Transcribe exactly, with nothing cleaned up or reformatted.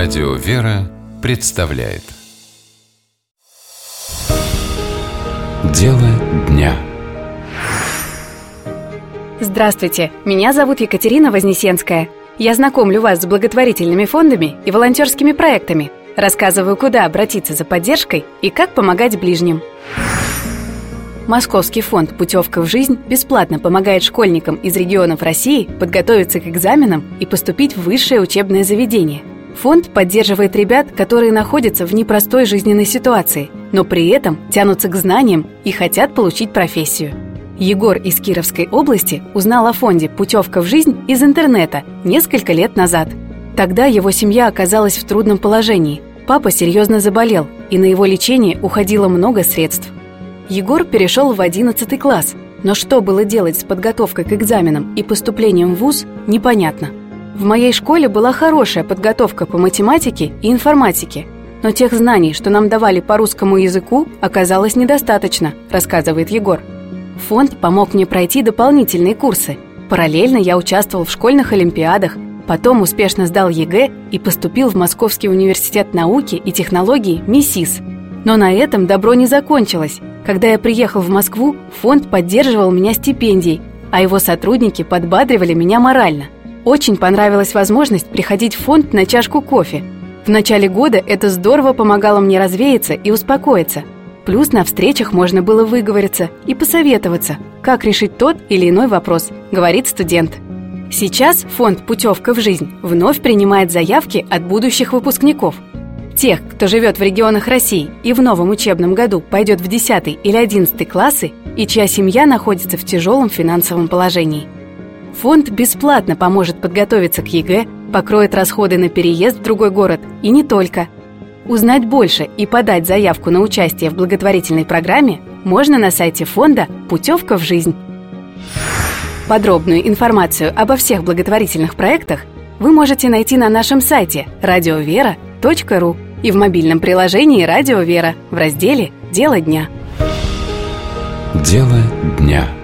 Радио «Вера» представляет Дело дня. Здравствуйте, меня зовут Екатерина Вознесенская. Я знакомлю вас с благотворительными фондами и волонтерскими проектами. Рассказываю, куда обратиться за поддержкой и как помогать ближним. Московский фонд «Путевка в жизнь» бесплатно помогает школьникам из регионов России подготовиться к экзаменам и поступить в высшее учебное заведение. Фонд поддерживает ребят, которые находятся в непростой жизненной ситуации, но при этом тянутся к знаниям и хотят получить профессию. Егор из Кировской области узнал о фонде «Путевка в жизнь» из интернета несколько лет назад. Тогда его семья оказалась в трудном положении. Папа серьезно заболел, и на его лечение уходило много средств. Егор перешел в одиннадцатый класс, но что было делать с подготовкой к экзаменам и поступлением в вуз, непонятно. В моей школе была хорошая подготовка по математике и информатике, но тех знаний, что нам давали по русскому языку, оказалось недостаточно, рассказывает Егор. Фонд помог мне пройти дополнительные курсы. Параллельно я участвовал в школьных олимпиадах, потом успешно сдал ЕГЭ и поступил в Московский университет науки и технологий МИСИС. Но на этом добро не закончилось. Когда я приехал в Москву, фонд поддерживал меня стипендией, а его сотрудники подбадривали меня морально. Очень понравилась возможность приходить в фонд на чашку кофе. В начале года это здорово помогало мне развеяться и успокоиться. Плюс на встречах можно было выговориться и посоветоваться, как решить тот или иной вопрос, говорит студент. Сейчас фонд «Путевка в жизнь» вновь принимает заявки от будущих выпускников. Тех, кто живет в регионах России и в новом учебном году пойдет в десятый или одиннадцатый классы и чья семья находится в тяжелом финансовом положении. Фонд бесплатно поможет подготовиться к ЕГЭ, покроет расходы на переезд в другой город и не только. Узнать больше и подать заявку на участие в благотворительной программе можно на сайте фонда «Путевка в жизнь». Подробную информацию обо всех благотворительных проектах вы можете найти на нашем сайте радио вера точка ру и в мобильном приложении «Радио Вера» в разделе «Дело дня». Дело дня.